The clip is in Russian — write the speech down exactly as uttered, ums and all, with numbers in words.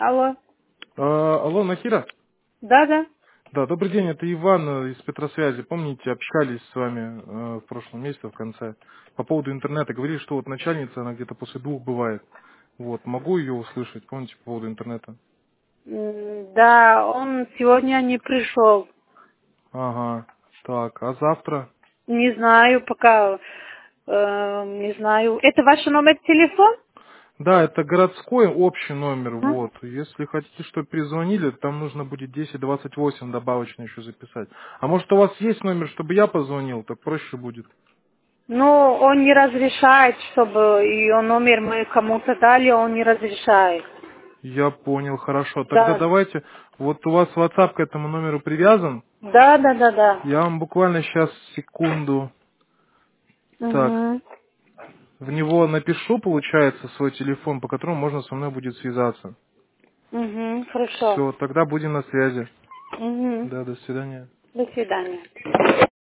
Алло. А, алло, Нахира? Да, да. Да, добрый день, это Иван э, из Петросвязи. Помните, общались с вами э, в прошлом месяце, в конце, по поводу интернета. Говорили, что вот начальница, она где-то после двух бывает. Вот, могу ее услышать, помните, по поводу интернета? М, Да, он сегодня не пришел. Ага, так, а завтра? Не знаю пока. э, не знаю. Это ваш номер телефона? Да, это городской общий номер, М? вот. Если хотите, чтобы перезвонили, там нужно будет десять двадцать восемь добавочно еще записать. А может, у вас есть номер, чтобы я позвонил, так проще будет. Ну, он не разрешает, чтобы ее номер мы кому-то дали, он не разрешает. Я понял, хорошо. Тогда Да. давайте, вот у вас WhatsApp к этому номеру привязан. Да, да, да, да. Я вам буквально сейчас секунду, так, Угу. в него напишу, получается, свой телефон, по которому можно со мной будет связаться. Угу. Хорошо. Все, тогда будем на связи. Угу. Да, до свидания. До свидания.